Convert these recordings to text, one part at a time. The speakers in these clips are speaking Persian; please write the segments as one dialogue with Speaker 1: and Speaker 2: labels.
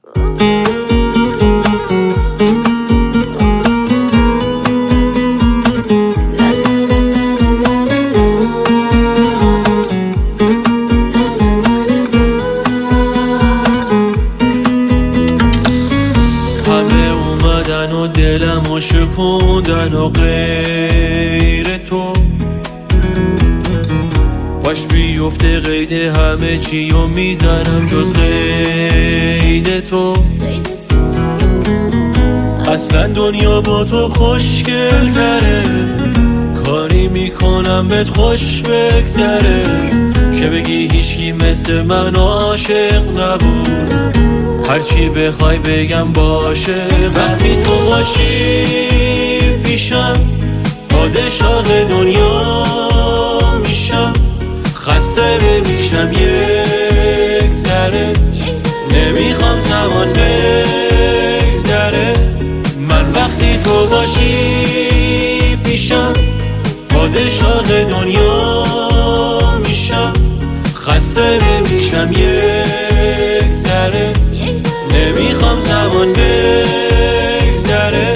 Speaker 1: همه اومدن و دلم و شکوندن و غیر تو باش بیفته قید همه چی و میزنم جز قید تو. اصلا دنیا با تو خوشگل تره، کاری میکنم بهت خوش بگذره که بگی هیچکی مثل من عاشق نبود. هرچی بخوای بگم باشه، وقتی تو باشی پیشم پادشاه دنیا میشم. خسته نمیشم یک ذره، نمیخوام زمان بگذره. من وقتی تو باشی پیشم پادشاه دنیا میشم. خسته نمیشم یک ذره، نمیخوام زمان بگذره.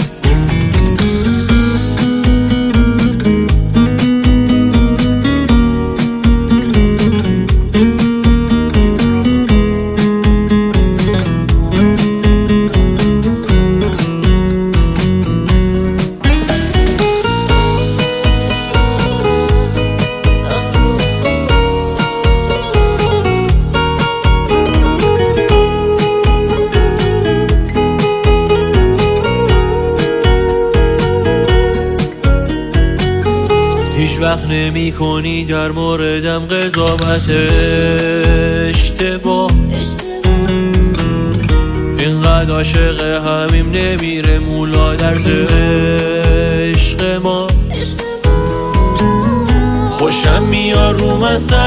Speaker 1: هیچ وقت نمی کنی در موردم قضاوت اشتباه. اینقدر عاشق همیم نمیره مولا در عشق ما. خوشم میاد رو من 100%،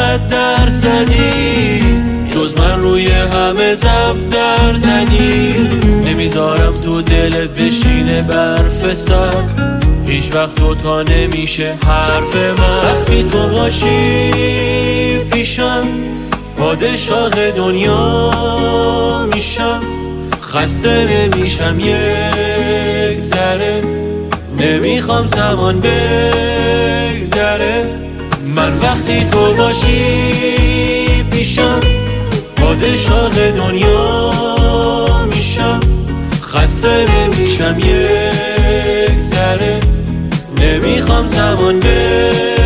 Speaker 1: جز من روی همه زبدر زدی. نمیذارم تو دلت بشینه برف سر، هیچ وقت دوتا نمیشه حرف من. وقتی تو باشی پیشم پادشاه دنیا میشم. خسته نمیشم یک ذره، نمیخوام زمان بگذره. من وقتی تو باشی پیشم پادشاه دنیا میشم. خسته نمیشم یک ذره، نمیخوام زمان